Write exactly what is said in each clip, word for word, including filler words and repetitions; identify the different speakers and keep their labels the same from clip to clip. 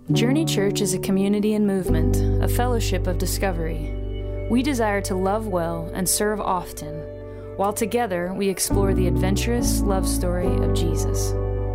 Speaker 1: Journey Church is a community and movement, a fellowship of discovery. We desire to love well and serve often, while together we explore the adventurous love story of Jesus.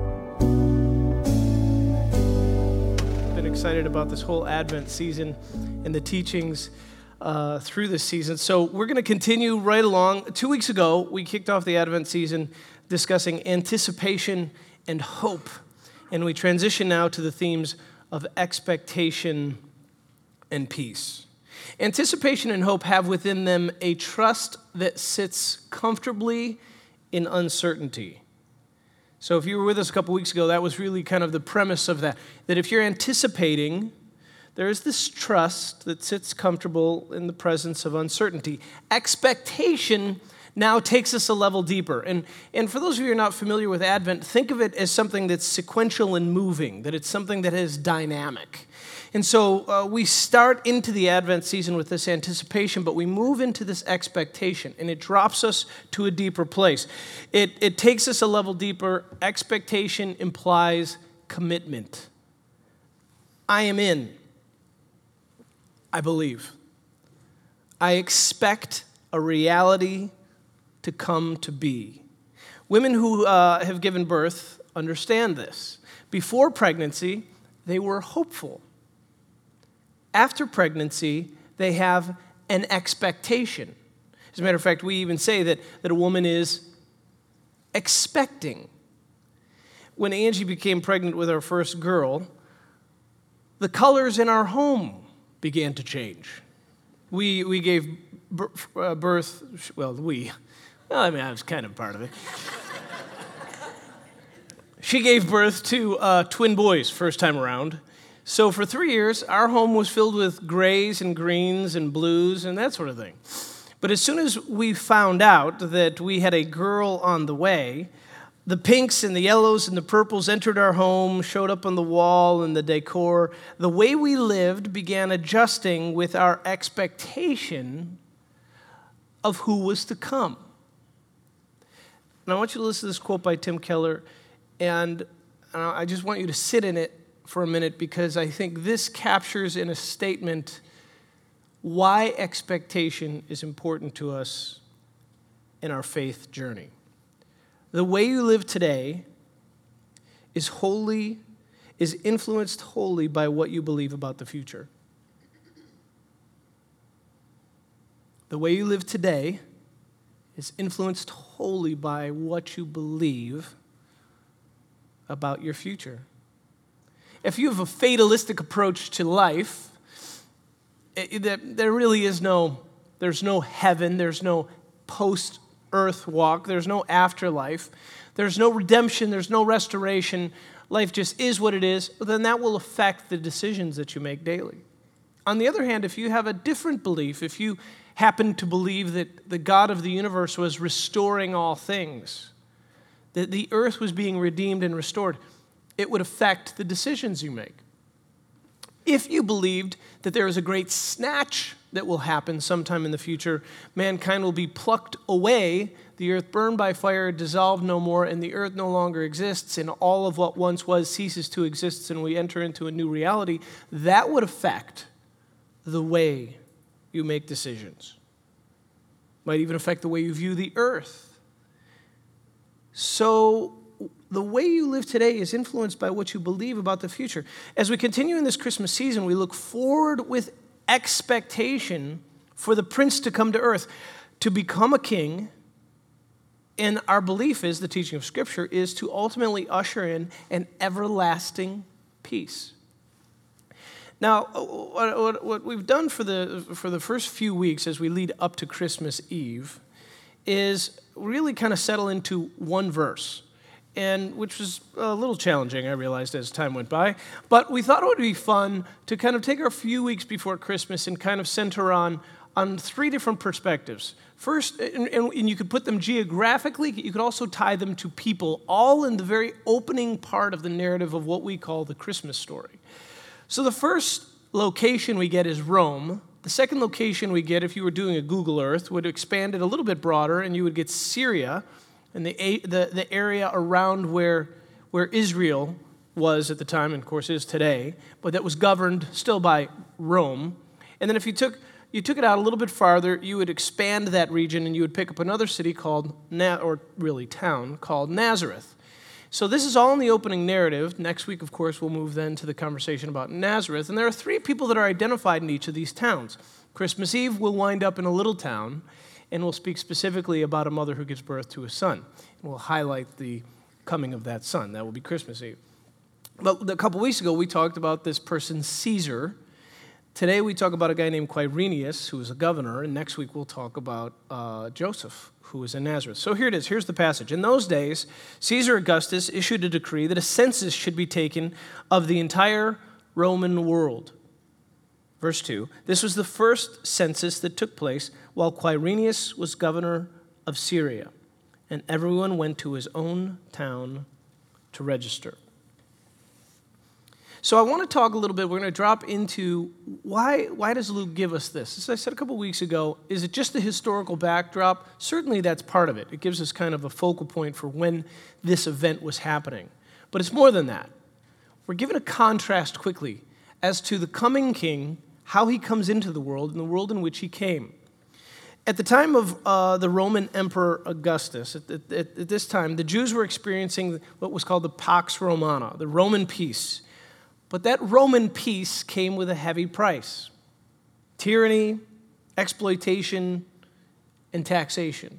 Speaker 2: Been excited about this whole Advent season and the teachings uh, through this season. So we're going to continue right along. Two weeks ago, we kicked off the Advent season discussing anticipation and hope. And we transition now to the themes of expectation and peace. Anticipation and hope have within them a trust that sits comfortably in uncertainty. So if you were with us a couple weeks ago, that was really kind of the premise of that. That if you're anticipating, there is this trust that sits comfortable in the presence of uncertainty. Expectation now takes us a level deeper. And, and for those of you who are not familiar with Advent, think of it as something that's sequential and moving, that it's something that is dynamic. And so uh, we start into the Advent season with this anticipation, but we move into this expectation, and it drops us to a deeper place. It, it takes us a level deeper. Expectation implies commitment. I am in. I believe. I expect a reality to come to be. Women who uh, have given birth understand this. Before pregnancy, they were hopeful. After pregnancy, they have an expectation. As a matter of fact, we even say that, that a woman is expecting. When Angie became pregnant with our first girl, the colors in our home began to change. We, we gave birth, well, we, well, I mean, I was kind of part of it. She gave birth to uh, twin boys first time around. So for three years, our home was filled with grays and greens and blues and that sort of thing. But as soon as we found out that we had a girl on the way, the pinks and the yellows and the purples entered our home, showed up on the wall and the decor. The way we lived began adjusting with our expectation of who was to come. And I want you to listen to this quote by Tim Keller, and I just want you to sit in it for a minute, because I think this captures in a statement why expectation is important to us in our faith journey. The way you live today is wholly, is influenced wholly by what you believe about the future. The way you live today is influenced wholly by what you believe about your future. If you have a fatalistic approach to life, it, it, there really is no, there's no heaven, there's no post-earth walk, there's no afterlife, there's no redemption, there's no restoration, life just is what it is, then that will affect the decisions that you make daily. On the other hand, if you have a different belief, if you happen to believe that the God of the universe was restoring all things, that the earth was being redeemed and restored, it would affect the decisions you make. If you believed that there is a great snatch that will happen sometime in the future, mankind will be plucked away, the earth burned by fire, dissolved no more, and the earth no longer exists, and all of what once was ceases to exist, and we enter into a new reality, that would affect the way you make decisions. Might even affect the way you view the earth. So the way you live today is influenced by what you believe about the future. As we continue in this Christmas season, we look forward with expectation for the prince to come to earth, to become a king, and our belief is, the teaching of Scripture, is to ultimately usher in an everlasting peace. Now, what, what we've done for the, for the first few weeks as we lead up to Christmas Eve is really kind of settle into one verse, and which was a little challenging, I realized, as time went by. But we thought it would be fun to kind of take our few weeks before Christmas and kind of center on, on three different perspectives. First, and, and you could put them geographically, you could also tie them to people, all in the very opening part of the narrative of what we call the Christmas story. So the first location we get is Rome. The second location we get, if you were doing a Google Earth, would expand it a little bit broader, and you would get Syria, and the, the, the area around where, where Israel was at the time, and of course is today, but that was governed still by Rome. And then if you took you took it out a little bit farther, you would expand that region and you would pick up another city called, Na- or really town, called Nazareth. So this is all in the opening narrative. Next week, of course, we'll move then to the conversation about Nazareth. And there are three people that are identified in each of these towns. Christmas Eve, we'll wind up in a little town, and we'll speak specifically about a mother who gives birth to a son. And we'll highlight the coming of that son. That will be Christmas Eve. But a couple weeks ago, we talked about this person, Caesar. Today, we talk about a guy named Quirinius, who was a governor, and next week we'll talk about uh, Joseph, who was in Nazareth. So here it is. Here's the passage. In those days, Caesar Augustus issued a decree that a census should be taken of the entire Roman world. Verse two, this was the first census that took place while Quirinius was governor of Syria, and everyone went to his own town to register. So I want to talk a little bit, we're going to drop into why, why does Luke give us this? As I said a couple weeks ago, is it just the historical backdrop? Certainly that's part of it. It gives us kind of a focal point for when this event was happening. But it's more than that. We're given a contrast quickly as to the coming king, how he comes into the world, and the world in which he came. At the time of uh, the Roman Emperor Augustus, at, at, at this time, the Jews were experiencing what was called the Pax Romana, the Roman peace. But that Roman peace came with a heavy price: tyranny, exploitation, and taxation.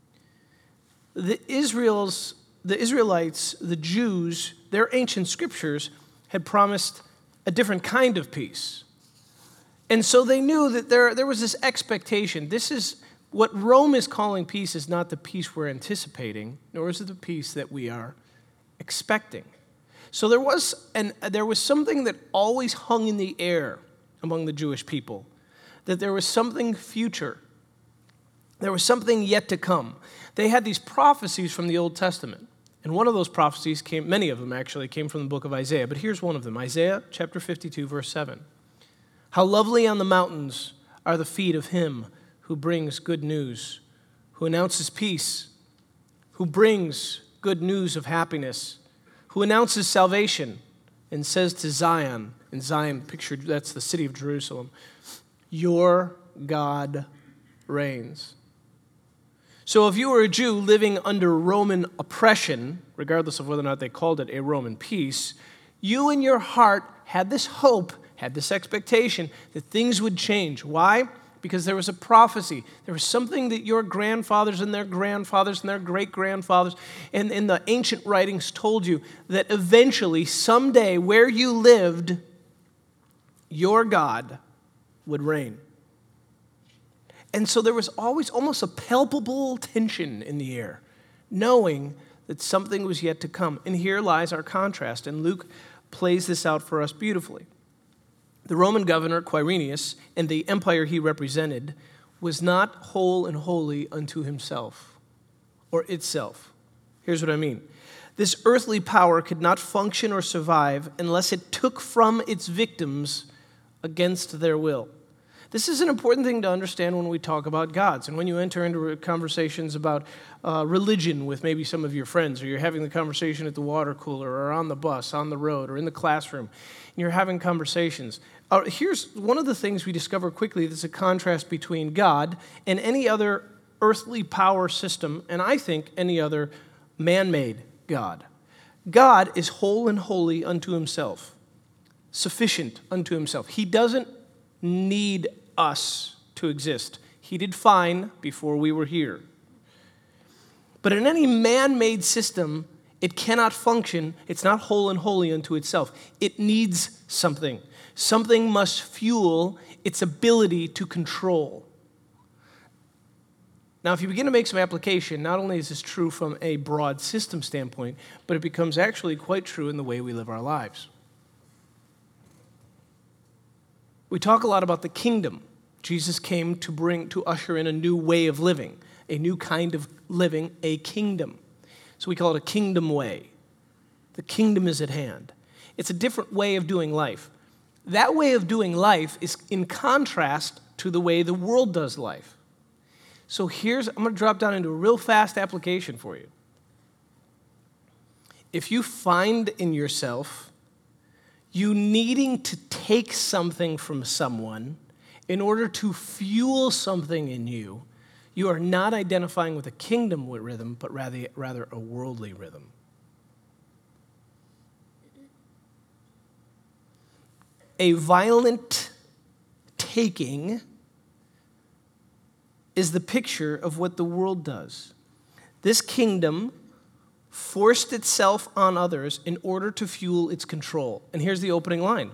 Speaker 2: The Israel's, the Israelites, the Jews, their ancient scriptures had promised a different kind of peace. And so they knew that there, there was this expectation. This is what Rome is calling peace, is not the peace we're anticipating, nor is it the peace that we are expecting. So there was an, there was something that always hung in the air among the Jewish people, that there was something future. There was something yet to come. They had these prophecies from the Old Testament. And one of those prophecies came, many of them actually, came from the book of Isaiah. But here's one of them, Isaiah chapter fifty-two, verse seven. How lovely on the mountains are the feet of him who brings good news, who announces peace, who brings good news of happiness, who announces salvation and says to Zion, and Zion, pictured, that's the city of Jerusalem, your God reigns. So if you were a Jew living under Roman oppression, regardless of whether or not they called it a Roman peace, you in your heart had this hope, had this expectation that things would change. Why? Because there was a prophecy. There was something that your grandfathers and their grandfathers and their great-grandfathers and in the ancient writings told you that eventually, someday, where you lived, your God would reign. And so there was always almost a palpable tension in the air, knowing that something was yet to come. And here lies our contrast, and Luke plays this out for us beautifully. The Roman governor, Quirinius, and the empire he represented was not whole and holy unto himself or itself. Here's what I mean. This earthly power could not function or survive unless it took from its victims against their will. This is an important thing to understand when we talk about gods. And when you enter into conversations about uh, religion with maybe some of your friends, or you're having the conversation at the water cooler or on the bus, on the road, or in the classroom, and you're having conversations, uh, here's one of the things we discover quickly that's a contrast between God and any other earthly power system, and I think any other man-made God. God is whole and holy unto himself, sufficient unto himself. He doesn't need us to exist. He did fine before we were here. But in any man-made system, it cannot function. It's not whole and holy unto itself. It needs something. Something must fuel its ability to control. Now, if you begin to make some application, not only is this true from a broad system standpoint, but it becomes actually quite true in the way we live our lives. We talk a lot about the kingdom. Jesus came to bring, to usher in a new way of living, a new kind of living, a kingdom. So we call it a kingdom way. The kingdom is at hand. It's a different way of doing life. That way of doing life is in contrast to the way the world does life. So here's, I'm going to drop down into a real fast application for you. if you find in yourself you needing to take something from someone in order to fuel something in you, you are not identifying with a kingdom rhythm, but rather, rather a worldly rhythm. A violent taking is the picture of what the world does. This kingdom forced itself on others in order to fuel its control. And here's the opening line.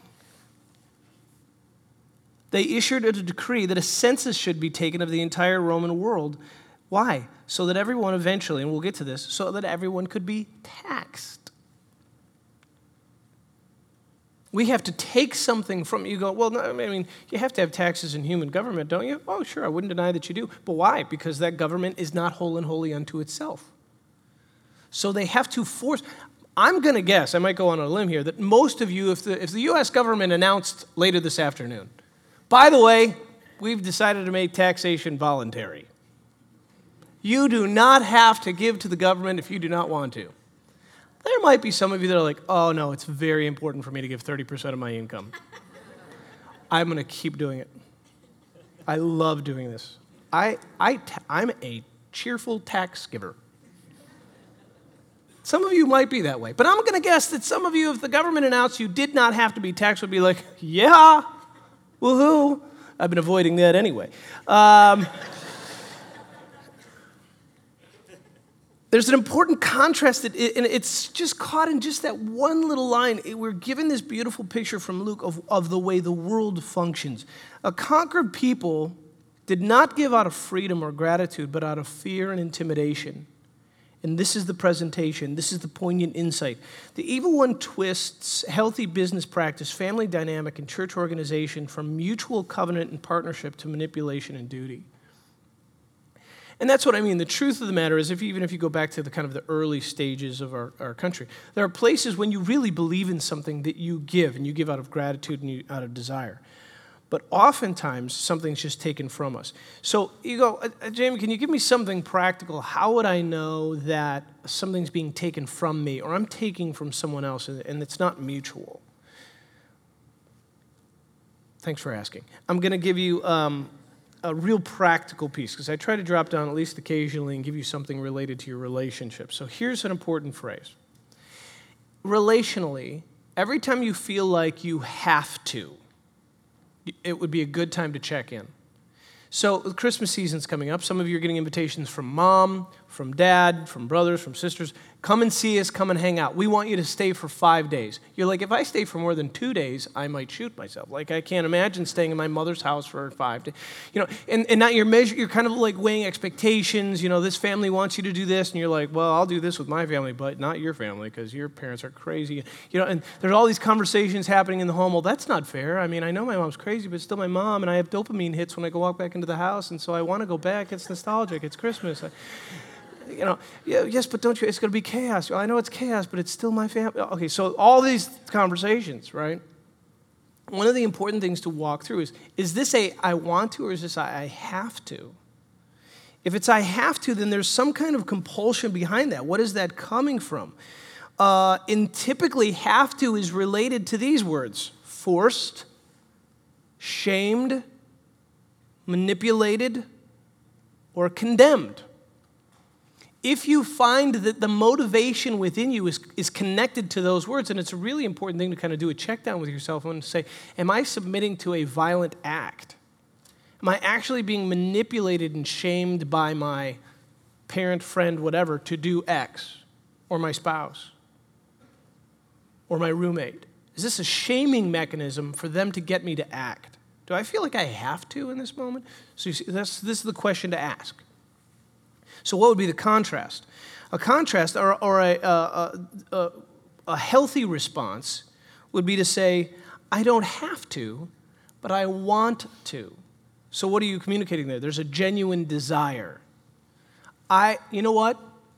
Speaker 2: They issued a decree that a census should be taken of the entire Roman world. Why? So that everyone eventually, and we'll get to this, so that everyone could be taxed. We have to take something from you. Go, well, no, I mean, you have to have taxes in human government, don't you? Oh, sure, I wouldn't deny that you do. But why? Because that government is not whole and holy unto itself. So they have to force. I'm going to guess, I might go on a limb here, that most of you, if the, if the U S government announced later this afternoon, by the way, we've decided to make taxation voluntary. You do not have to give to the government if you do not want to. There might be some of you that are like, oh, no, it's very important for me to give thirty percent of my income. I'm going to keep doing it. I love doing this. I, I, I'm a cheerful tax giver. Some of you might be that way. But I'm going to guess that some of you, if the government announced you did not have to be taxed, would be like, yeah, woohoo. I've been avoiding that anyway. Um, There's an important contrast, that it, and it's just caught in just that one little line. We're given this beautiful picture from Luke of, of the way the world functions. A conquered people did not give out of freedom or gratitude, but out of fear and intimidation. And this is the presentation. This is the poignant insight. The evil one twists healthy business practice, family dynamic, and church organization from mutual covenant and partnership to manipulation and duty. And that's what I mean. The truth of the matter is, if even if you go back to the kind of the early stages of our, our country, there are places when you really believe in something that you give, and you give out of gratitude and you, out of desire. But oftentimes, something's just taken from us. So you go, uh, Jamie, can you give me something practical? How would I know that something's being taken from me, or I'm taking from someone else, and, and it's not mutual? Thanks for asking. I'm going to give you Um, a real practical piece, because I try to drop down at least occasionally and give you something related to your relationship. So here's an important phrase. Relationally, every time you feel like you have to, it would be a good time to check in. So the Christmas season's coming up. Some of you are getting invitations from mom, from dad, from brothers, from sisters. Come and see us, come and hang out. We want you to stay for five days. You're like, if I stay for more than two days, I might shoot myself. Like, I can't imagine staying in my mother's house for five days. You know, and, and now you're measure, you're kind of like weighing expectations. You know, this family wants you to do this, and you're like, well, I'll do this with my family, but not your family, because your parents are crazy. You know, and there's all these conversations happening in the home. Well, that's not fair. I mean, I know my mom's crazy, but it's still my mom, and I have dopamine hits when I go walk back into the house, and so I want to go back. It's nostalgic. It's Christmas. I, You know, yeah, yes, but don't you, it's going to be chaos. Well, I know it's chaos, but it's still my family. Okay, so all these conversations, right? One of the important things to walk through is, is this a I want to, or is this a I have to? If it's I have to, then there's some kind of compulsion behind that. What is that coming from? Uh, and typically, have to is related to these words: forced, shamed, manipulated, or condemned. If you find that the motivation within you is, is connected to those words, and it's a really important thing to kind of do a check down with yourself and say, am I submitting to a violent act? Am I actually being manipulated and shamed by my parent, friend, whatever, to do X, or my spouse, or my roommate? Is this a shaming mechanism for them to get me to act? Do I feel like I have to in this moment? So you see, that's, this is the question to ask. So what would be the contrast? A contrast, or, or a, a, a, a healthy response, would be to say, I don't have to, but I want to. So what are you communicating there? There's a genuine desire. I, you know what?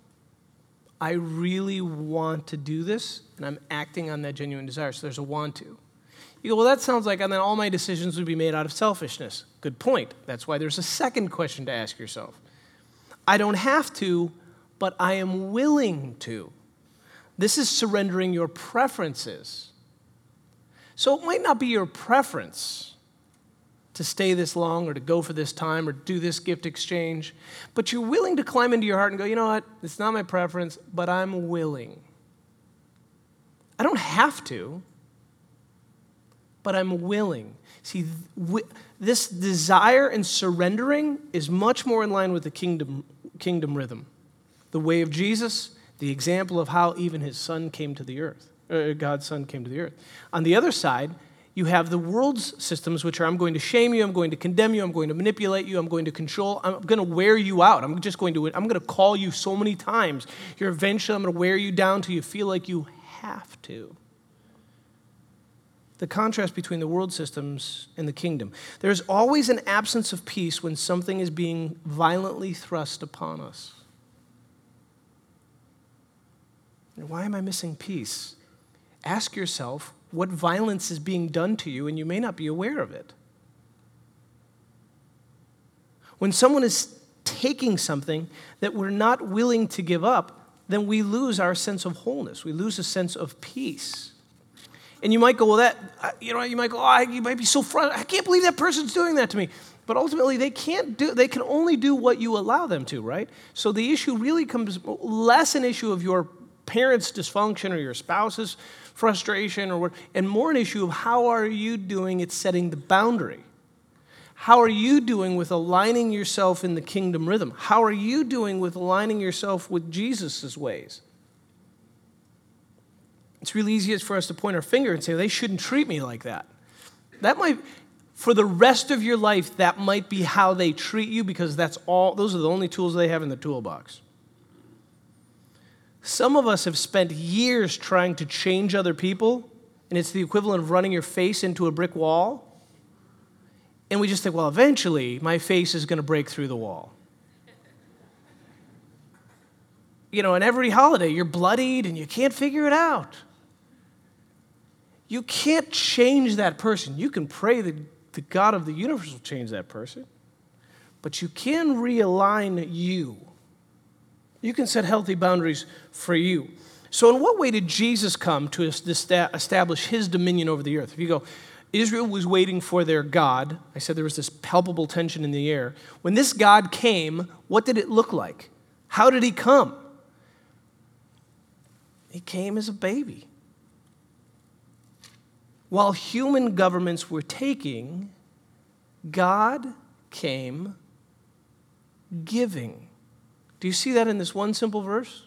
Speaker 2: I really want to do this, and I'm acting on that genuine desire. So there's a want to. You go, well, that sounds like, and then all my decisions would be made out of selfishness. Good point. That's why there's a second question to ask yourself. I don't have to, but I am willing to. This is surrendering your preferences. So it might not be your preference to stay this long or to go for this time or do this gift exchange, but you're willing to climb into your heart and go, you know what, it's not my preference, but I'm willing. I don't have to, but I'm willing. See, this desire and surrendering is much more in line with the kingdom, kingdom rhythm. The way of Jesus, the example of how even his son came to the earth, uh, God's son came to the earth. On the other side, you have the world's systems, which are I'm going to shame you, I'm going to condemn you, I'm going to manipulate you, I'm going to control, I'm going to wear you out. I'm just going to, I'm going to call you so many times. You're eventually, I'm going to wear you down till you feel like you have to. The contrast between the world systems and the kingdom. There's always an absence of peace when something is being violently thrust upon us. Why am I missing peace? Ask yourself what violence is being done to you, and you may not be aware of it. When someone is taking something that we're not willing to give up, then we lose our sense of wholeness. We lose a sense of peace. And you might go, well, that, you know, you might go, oh, you might be so frustrated. I can't believe that person's doing that to me. But ultimately, they can't do, they can only do what you allow them to, right? So the issue really comes less an issue of your parents' dysfunction or your spouse's frustration, or what, and more an issue of how are you doing at setting the boundary? How are you doing with aligning yourself in the kingdom rhythm? How are you doing with aligning yourself with Jesus' ways? It's really easy for us to point our finger and say, they shouldn't treat me like that. That might, for the rest of your life, that might be how they treat you because that's all, those are the only tools they have in the toolbox. Some of us have spent years trying to change other people, and it's the equivalent of running your face into a brick wall. And we just think, well, eventually my face is going to break through the wall. You know, and every holiday you're bloodied and you can't figure it out. You can't change that person. You can pray that the God of the universe will change that person, but you can realign you. You can set healthy boundaries for you. So in what way did Jesus come to establish his dominion over the earth? If you go, Israel was waiting for their God. I said there was this palpable tension in the air. When this God came, what did it look like? How did he come? He came as a baby. While human governments were taking, God came giving. Do you see that in this one simple verse?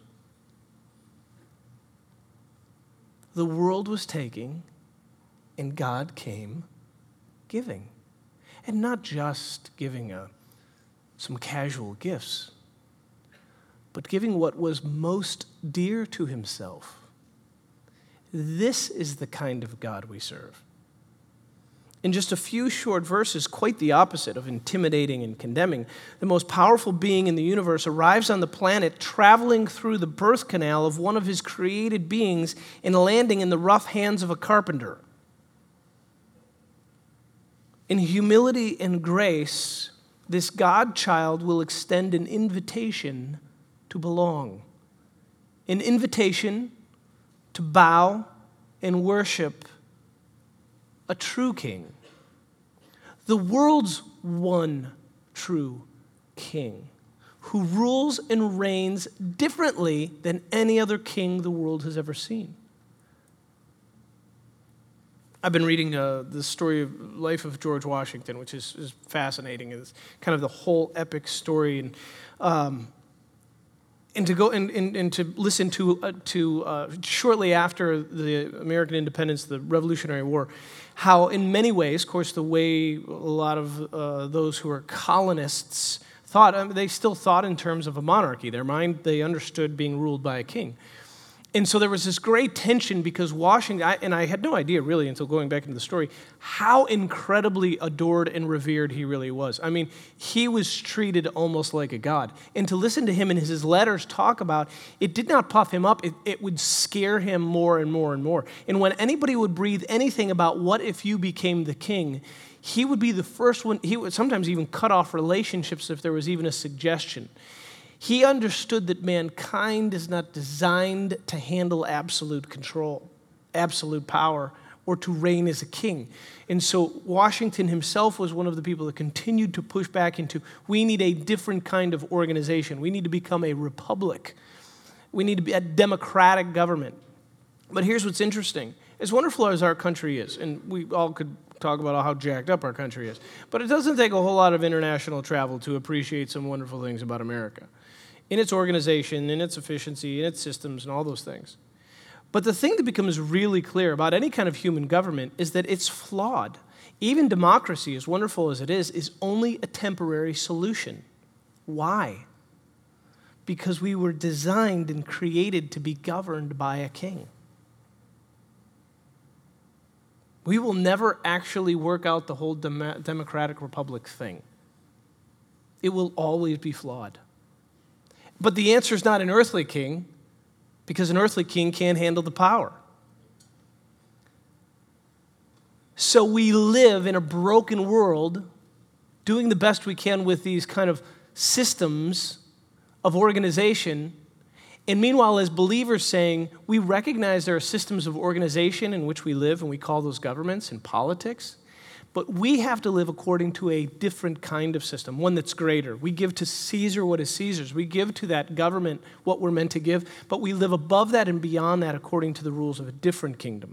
Speaker 2: The world was taking, and God came giving. And not just giving a, some casual gifts, but giving what was most dear to himself. This is the kind of God we serve. In just a few short verses, quite the opposite of intimidating and condemning, the most powerful being in the universe arrives on the planet traveling through the birth canal of one of his created beings and landing in the rough hands of a carpenter. In humility and grace, this God child will extend an invitation to belong, an invitation to bow and worship a true king, the world's one true king, who rules and reigns differently than any other king the world has ever seen. I've been reading uh, the story of life of George Washington, which is, is fascinating. It's kind of the whole epic story, and um, and to go and, and, and to listen to uh, to uh, shortly after the American independence, the Revolutionary War, how in many ways, of course, the way a lot of uh, those who are colonists thought, I mean, they still thought in terms of a monarchy. Their mind, they understood being ruled by a king. And so there was this great tension because Washington, I, and I had no idea really until going back into the story, how incredibly adored and revered he really was. I mean, he was treated almost like a god. And to listen to him in his letters talk about, it did not puff him up, it, it would scare him more and more and more. And when anybody would breathe anything about what if you became the king, he would be the first one, he would sometimes even cut off relationships if there was even a suggestion. He understood that mankind is not designed to handle absolute control, absolute power, or to reign as a king. And so Washington himself was one of the people that continued to push back into, we need a different kind of organization. We need to become a republic. We need to be a democratic government. But here's what's interesting. As wonderful as our country is, and we all could talk about how jacked up our country is, but it doesn't take a whole lot of international travel to appreciate some wonderful things about America, in its organization, in its efficiency, in its systems, and all those things. But the thing that becomes really clear about any kind of human government is that it's flawed. Even democracy, as wonderful as it is, is only a temporary solution. Why? Because we were designed and created to be governed by a king. We will never actually work out the whole dem- democratic republic thing. It will always be flawed. But the answer is not an earthly king, because an earthly king can't handle the power. So we live in a broken world, doing the best we can with these kind of systems of organization. And meanwhile, as believers saying, we recognize there are systems of organization in which we live, and we call those governments and politics. But we have to live according to a different kind of system, one that's greater. We give to Caesar what is Caesar's. We give to that government what we're meant to give, but we live above that and beyond that according to the rules of a different kingdom.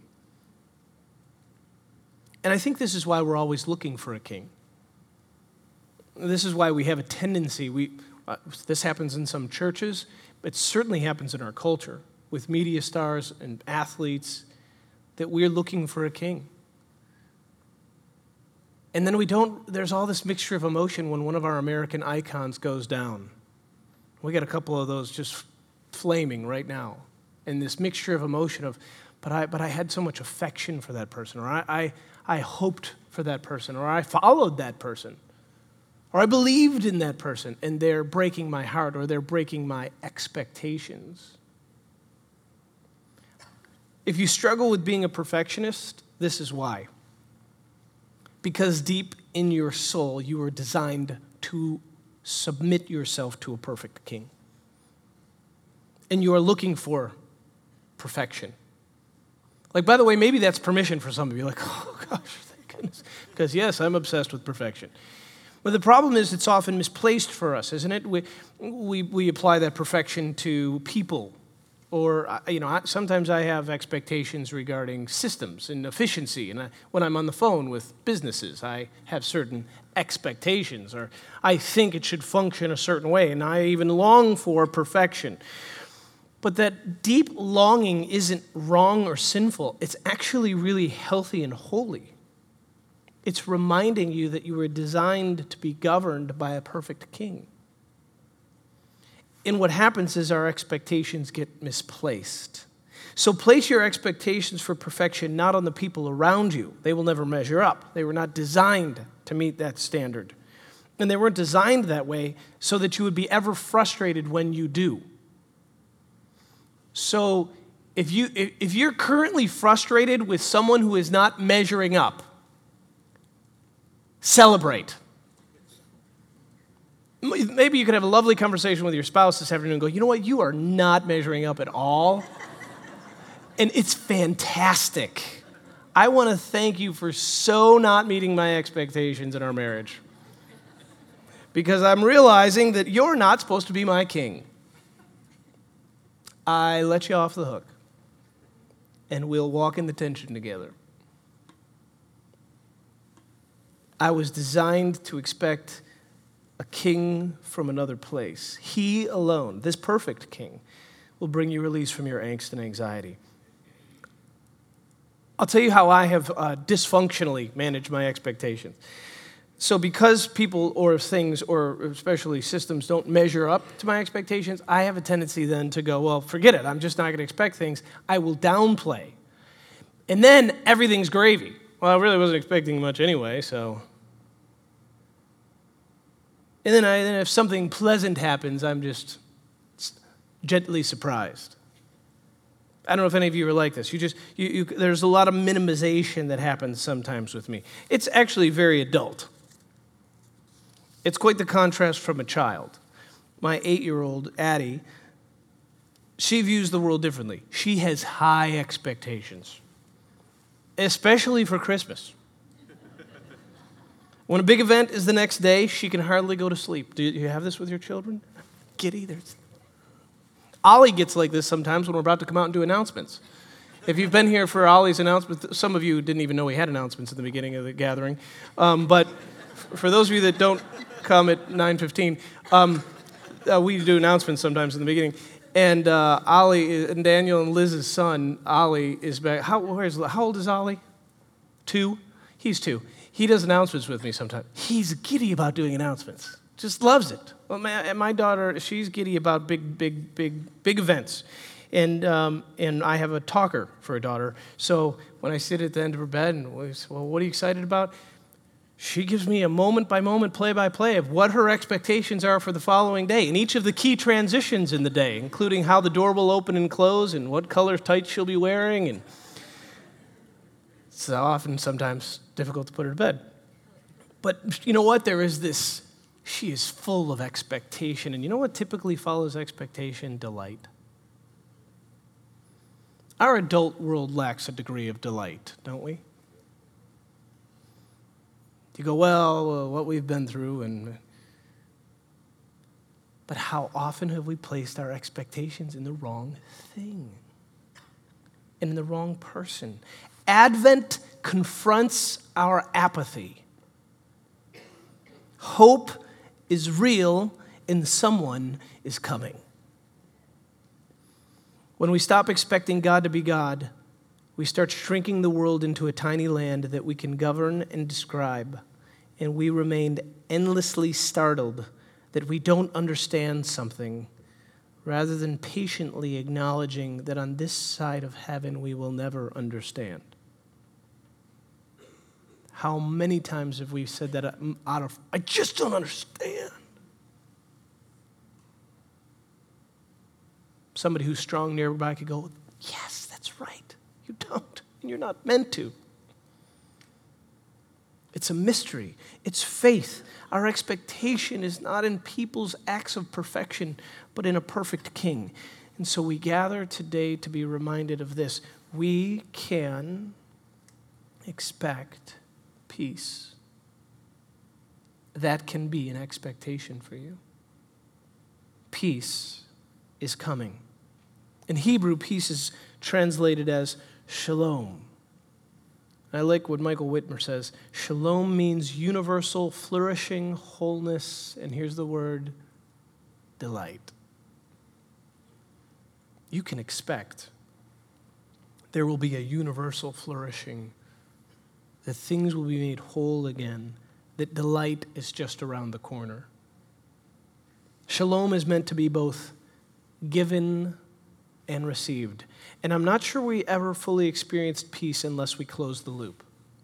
Speaker 2: And I think this is why we're always looking for a king. This is why we have a tendency, we, uh, this happens in some churches, but it certainly happens in our culture with media stars and athletes, that we're looking for a king. And then we don't, there's all this mixture of emotion when one of our American icons goes down. We got a couple of those just flaming right now. And this mixture of emotion of, but I but I had so much affection for that person, or I, I, I hoped for that person, or I followed that person, or I believed in that person, and they're breaking my heart, or they're breaking my expectations. If you struggle with being a perfectionist, this is why. Because deep in your soul, you were designed to submit yourself to a perfect king. And you are looking for perfection. Like, by the way, maybe that's permission for some of you. Like, oh, gosh, thank goodness. Because, yes, I'm obsessed with perfection. But the problem is it's often misplaced for us, isn't it? We, we, we apply that perfection to people. Or, you know, sometimes I have expectations regarding systems and efficiency. And I, when I'm on the phone with businesses, I have certain expectations. Or I think it should function a certain way. And I even long for perfection. But that deep longing isn't wrong or sinful. It's actually really healthy and holy. It's reminding you that you were designed to be governed by a perfect king. And what happens is our expectations get misplaced. So place your expectations for perfection not on the people around you. They will never measure up. They were not designed to meet that standard. And they weren't designed that way so that you would be ever frustrated when you do. So if you if you're currently frustrated with someone who is not measuring up, celebrate. Maybe you could have a lovely conversation with your spouse this afternoon and go, you know what, you are not measuring up at all. And it's fantastic. I want to thank you for so not meeting my expectations in our marriage. Because I'm realizing that you're not supposed to be my king. I let you off the hook. And we'll walk in the tension together. I was designed to expect a king from another place. He alone, this perfect king, will bring you release from your angst and anxiety. I'll tell you how I have uh, dysfunctionally managed my expectations. So because people or things or especially systems don't measure up to my expectations, I have a tendency then to go, well, forget it. I'm just not going to expect things. I will downplay. And then everything's gravy. Well, I really wasn't expecting much anyway, so... And then, I, then if something pleasant happens, I'm just gently surprised. I don't know if any of you are like this. You just you, you, there's a lot of minimization that happens sometimes with me. It's actually very adult. It's quite the contrast from a child. my eight-year-old, Addie, she views the world differently. She has high expectations, especially for Christmas. When a big event is the next day, she can hardly go to sleep. Do you have this with your children? Giddy. There's... Ollie gets like this sometimes when we're about to come out and do announcements. If you've been here for Ollie's announcement, some of you didn't even know we had announcements at the beginning of the gathering. Um, but for those of you that don't come at nine fifteen, um, uh, we do announcements sometimes in the beginning. And uh, Ollie, and Daniel and Liz's son, Ollie, is back. How, where's, how old is Ollie? Two? He's two. He does announcements with me sometimes. He's giddy about doing announcements. Just loves it. Well, my, my daughter, she's giddy about big, big, big, big events. And um, and I have a talker for a daughter. So when I sit at the end of her bed and we say, well, what are you excited about? She gives me a moment-by-moment, play-by-play of what her expectations are for the following day and each of the key transitions in the day, including how the door will open and close and what color tights she'll be wearing. And it's often, sometimes, difficult to put her to bed. But you know what? There is this, she is full of expectation. And you know what typically follows expectation? Delight. Our adult world lacks a degree of delight, don't we? You go, well, uh, what we've been through, and but how often have we placed our expectations in the wrong thing and in the wrong person? Advent confronts our apathy. Hope is real and someone is coming. When we stop expecting God to be God, we start shrinking the world into a tiny land that we can govern and describe, and we remain endlessly startled that we don't understand something, rather than patiently acknowledging that on this side of heaven we will never understand. How many times have we said that out of, I just don't understand? Somebody who's strong nearby could go, yes, that's right. You don't, and you're not meant to. It's a mystery. It's faith. Our expectation is not in people's acts of perfection, but in a perfect King. And so we gather today to be reminded of this. We can expect peace. That can be an expectation for you. Peace is coming. In Hebrew, peace is translated as shalom. I like what Michael Whitmer says. Shalom means universal, flourishing, wholeness, and here's the word, delight. You can expect there will be a universal flourishing, that things will be made whole again, that delight is just around the corner. Shalom is meant to be both given and received. And I'm not sure we ever fully experienced peace unless we close the loop.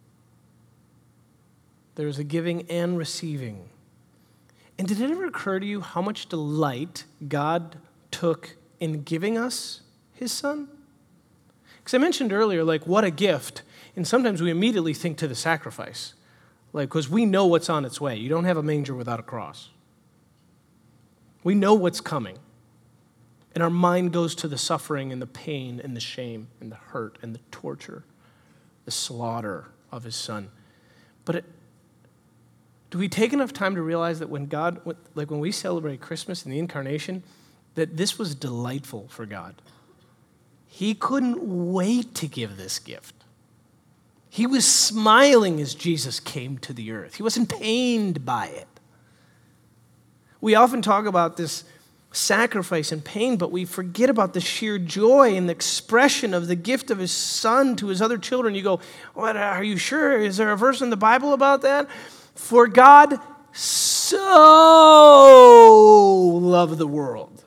Speaker 2: There's a giving and receiving. And did it ever occur to you how much delight God took in giving us his son? Because I mentioned earlier, like, what a gift. And sometimes we immediately think to the sacrifice. Like, because we know what's on its way. You don't have a manger without a cross. We know what's coming. And our mind goes to the suffering and the pain and the shame and the hurt and the torture, the slaughter of his son. But it, do we take enough time to realize that when God, like when we celebrate Christmas and the incarnation, that this was delightful for God? He couldn't wait to give this gift. He was smiling as Jesus came to the earth. He wasn't pained by it. We often talk about this sacrifice and pain, but we forget about the sheer joy and the expression of the gift of his son to his other children. You go, what, are you sure? Is there a verse in the Bible about that? For God so loved the world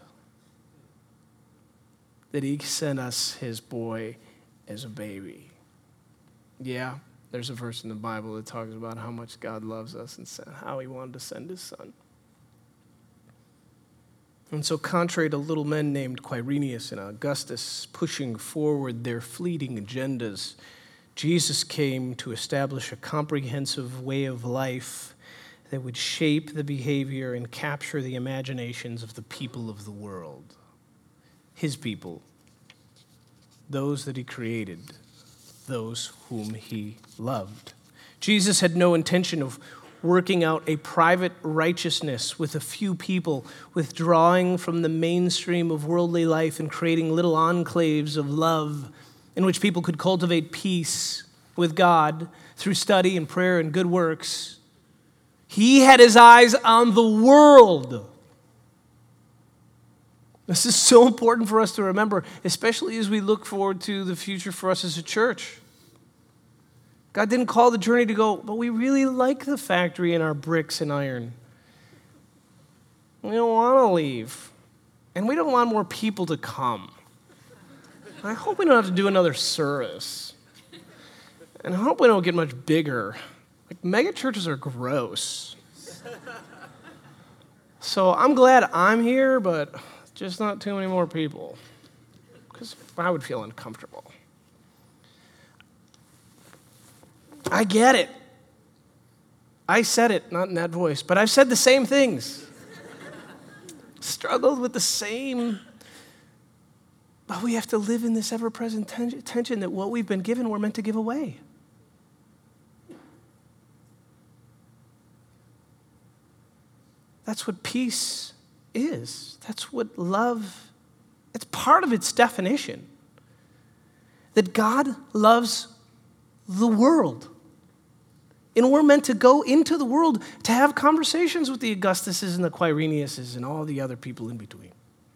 Speaker 2: that he sent us his boy as a baby. Yeah, there's a verse in the Bible that talks about how much God loves us and how he wanted to send his son. And so contrary to little men named Quirinius and Augustus pushing forward their fleeting agendas, Jesus came to establish a comprehensive way of life that would shape the behavior and capture the imaginations of the people of the world, his people, those that he created, those whom he loved. Jesus had no intention of working out a private righteousness with a few people, withdrawing from the mainstream of worldly life and creating little enclaves of love in which people could cultivate peace with God through study and prayer and good works. He had his eyes on the world. This is so important for us to remember, especially as we look forward to the future for us as a church. God didn't call the journey to go, but we really like the factory and our bricks and iron. We don't want to leave. And we don't want more people to come. I hope we don't have to do another service. And I hope we don't get much bigger. Like, mega churches are gross. So I'm glad I'm here, but just not too many more people, because I would feel uncomfortable. I get it. I said it, not in that voice, but I've said the same things. Struggled with the same. But we have to live in this ever-present ten- tension that what we've been given, we're meant to give away. That's what peace is. That's what love, it's part of its definition. That God loves the world. And we're meant to go into the world to have conversations with the Augustuses and the Quiriniuses and all the other people in between.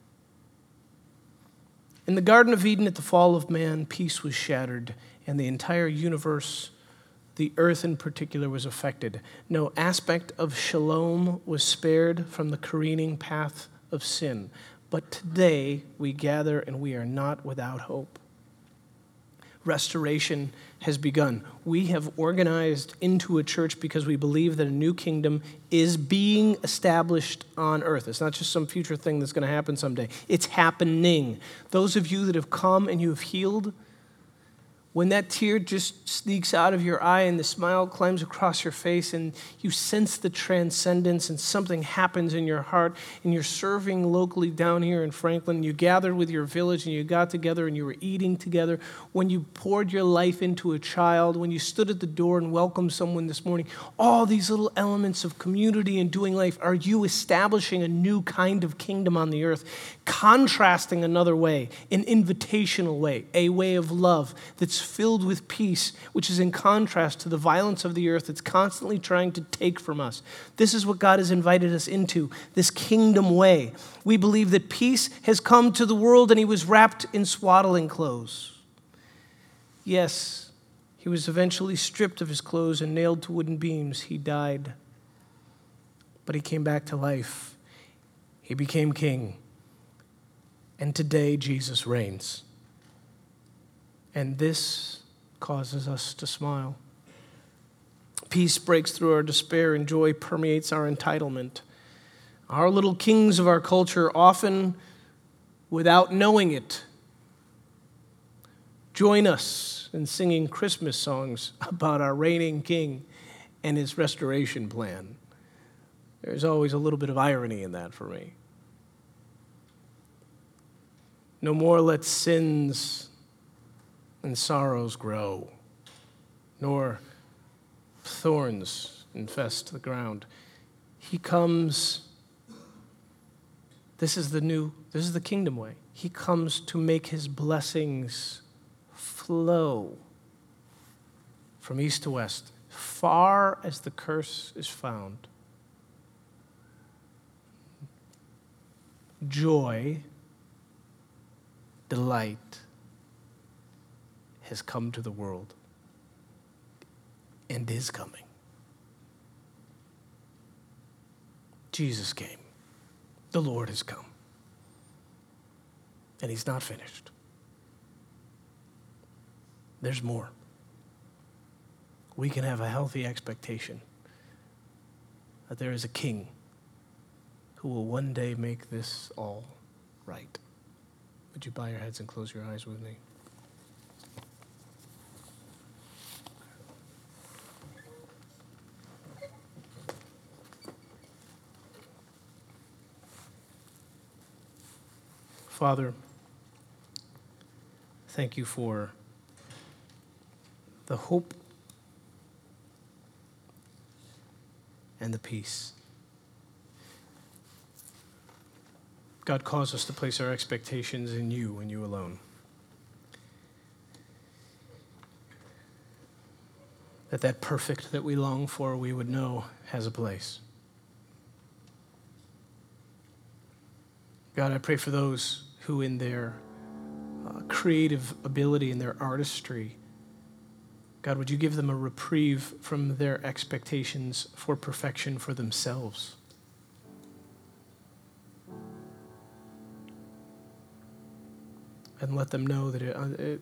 Speaker 2: In the Garden of Eden at the fall of man, peace was shattered, and the entire universe, the earth in particular, was affected. No aspect of shalom was spared from the careening path of sin. But today we gather and we are not without hope. Restoration has begun. We have organized into a church because we believe that a new kingdom is being established on earth. It's not just some future thing that's going to happen someday. It's happening. Those of you that have come and you have healed, when that tear just sneaks out of your eye and the smile climbs across your face and you sense the transcendence and something happens in your heart and you're serving locally down here in Franklin, you gathered with your village and you got together and you were eating together, when you poured your life into a child, when you stood at the door and welcomed someone this morning, all these little elements of community and doing life, are you establishing a new kind of kingdom on the earth, contrasting another way, an invitational way, a way of love that's filled with peace, which is in contrast to the violence of the earth that's constantly trying to take from us. This is what God has invited us into, this kingdom way. We believe that peace has come to the world and he was wrapped in swaddling clothes. Yes, he was eventually stripped of his clothes and nailed to wooden beams. He died, but he came back to life. He became king. And today Jesus reigns. And this causes us to smile. Peace breaks through our despair and joy permeates our entitlement. Our little kings of our culture, often without knowing it, join us in singing Christmas songs about our reigning king and his restoration plan. There's always a little bit of irony in that for me. No more let sins and sorrows grow, nor thorns infest the ground. He comes, this is the new, this is the kingdom way. He comes to make his blessings flow from east to west, far as the curse is found. Joy, delight, has come to the world and is coming. Jesus came. The Lord has come. And he's not finished. There's more. We can have a healthy expectation that there is a king who will one day make this all right. Would you bow your heads and close your eyes with me? Father, thank you for the hope and the peace. God, cause us to place our expectations in you and you alone. That that perfect that we long for, we would know has a place. God, I pray for those who in their uh, creative ability and their artistry, God, would you give them a reprieve from their expectations for perfection for themselves? And let them know that it, uh, it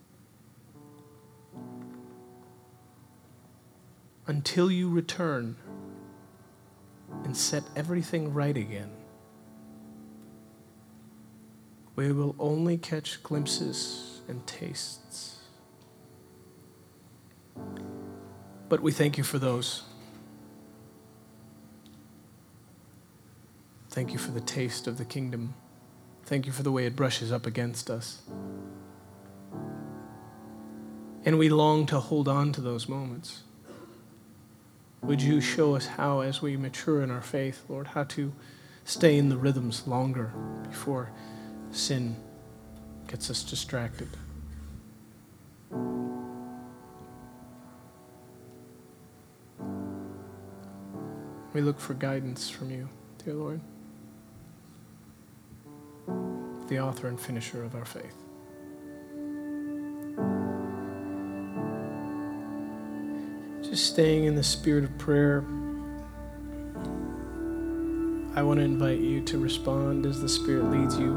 Speaker 2: until you return and set everything right again, we will only catch glimpses and tastes. But we thank you for those. Thank you for the taste of the kingdom. Thank you for the way it brushes up against us. And we long to hold on to those moments. Would you show us how, as we mature in our faith, Lord, how to stay in the rhythms longer before sin gets us distracted. We look for guidance from you, dear Lord, the author and finisher of our faith. Just staying in the spirit of prayer, I want to invite you to respond as the Spirit leads you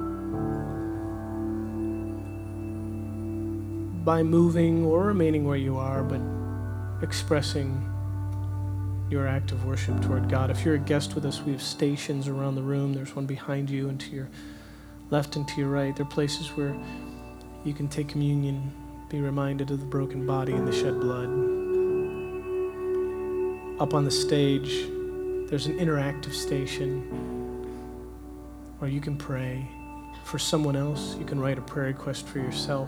Speaker 2: by moving or remaining where you are, but expressing your act of worship toward God. If you're a guest with us, we have stations around the room. There's one behind you and to your left and to your right. There are places where you can take communion, be reminded of the broken body and the shed blood. Up on the stage, there's an interactive station where you can pray for someone else. You can write a prayer request for yourself.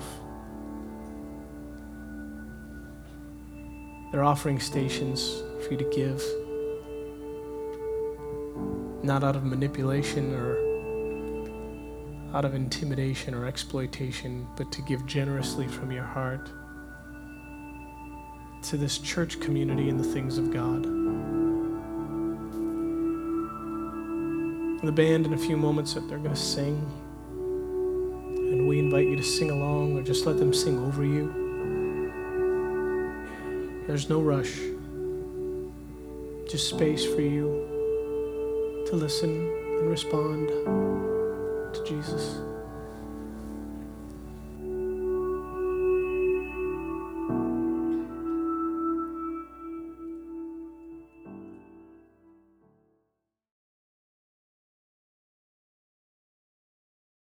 Speaker 2: There are offering stations for you to give, not out of manipulation or out of intimidation or exploitation, but to give generously from your heart to this church community and the things of God. The band in a few moments, they're going to sing, and we invite you to sing along or just let them sing over you. There's no rush, just space for you to listen and respond to Jesus.